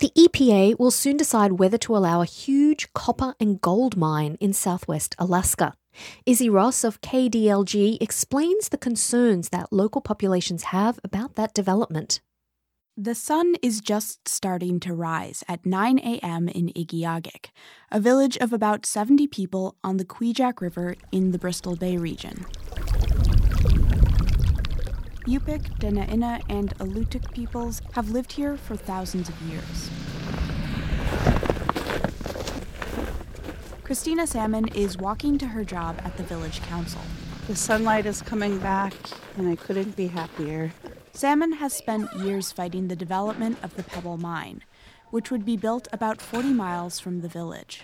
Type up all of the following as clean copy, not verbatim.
The EPA will soon decide whether to allow a huge copper and gold mine in southwest Alaska. Izzy Ross of KDLG explains the concerns that local populations have about that development. The sun is just starting to rise at 9 a.m. in Igiugig, a village of about 70 people on the Kvichak River in the Bristol Bay region. Yupik, Dena'ina, and Alutiiq peoples have lived here for thousands of years. Christina Salmon is walking to her job at the village council. The sunlight is coming back, and I couldn't be happier. Salmon has spent years fighting the development of the Pebble Mine, which would be built about 40 miles from the village.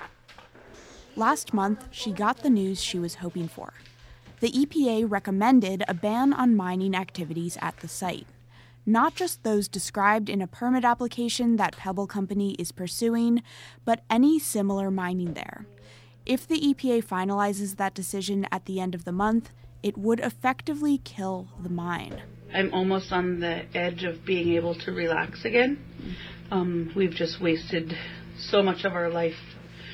Last month, she got the news she was hoping for. The EPA recommended a ban on mining activities at the site, not just those described in a permit application that Pebble Company is pursuing, but any similar mining there. If the EPA finalizes that decision at the end of the month, it would effectively kill the mine. I'm almost on the edge of being able to relax again. We've just wasted so much of our life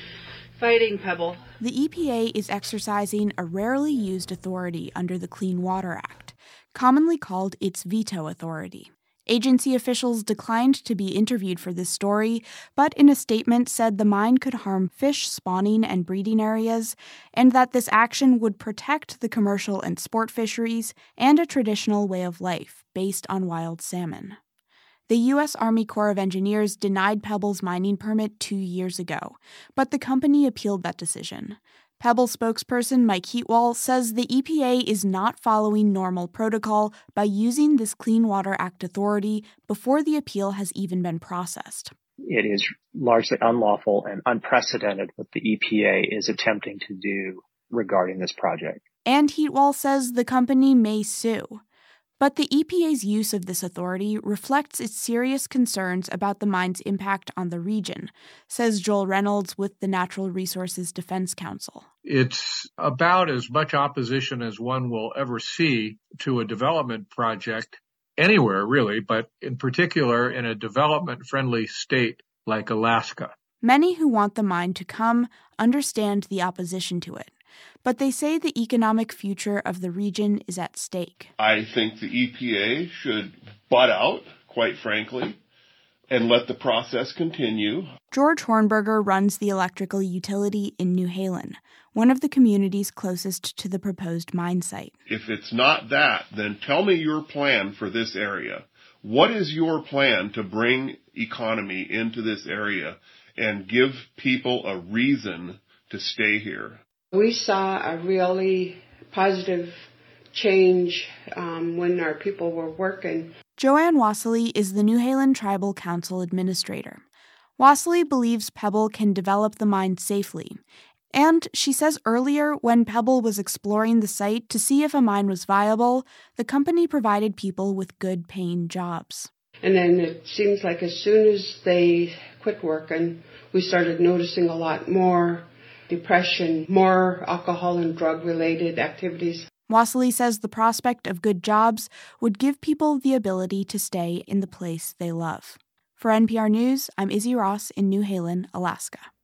fighting Pebble. The EPA is exercising a rarely used authority under the Clean Water Act, commonly called its veto authority. Agency officials declined to be interviewed for this story, but in a statement said the mine could harm fish spawning and breeding areas, and that this action would protect the commercial and sport fisheries and a traditional way of life based on wild salmon. The U.S. Army Corps of Engineers denied Pebble's mining permit 2 years ago, but the company appealed that decision. Pebble spokesperson Mike Heatwall says the EPA is not following normal protocol by using this Clean Water Act authority before the appeal has even been processed. It is largely unlawful and unprecedented what the EPA is attempting to do regarding this project. And Heatwall says the company may sue. But the EPA's use of this authority reflects its serious concerns about the mine's impact on the region, says Joel Reynolds with the Natural Resources Defense Council. It's about as much opposition as one will ever see to a development project anywhere, really, but in particular in a development-friendly state like Alaska. Many who want the mine to come understand the opposition to it, but they say the economic future of the region is at stake. I think the EPA should butt out, quite frankly, and let the process continue. George Hornberger runs the electrical utility in New Halen, one of the communities closest to the proposed mine site. If it's not that, then tell me your plan for this area. What is your plan to bring economy into this area and give people a reason to stay here? We saw a really positive change when our people were working. Joanne Wassily is the New Halen Tribal Council Administrator. Wassily believes Pebble can develop the mine safely. And she says earlier, when Pebble was exploring the site to see if a mine was viable, the company provided people with good paying jobs. And then it seems like as soon as they quit working, we started noticing a lot more depression, more alcohol and drug-related activities. Wassily says the prospect of good jobs would give people the ability to stay in the place they love. For NPR News, I'm Izzy Ross in New Halen, Alaska.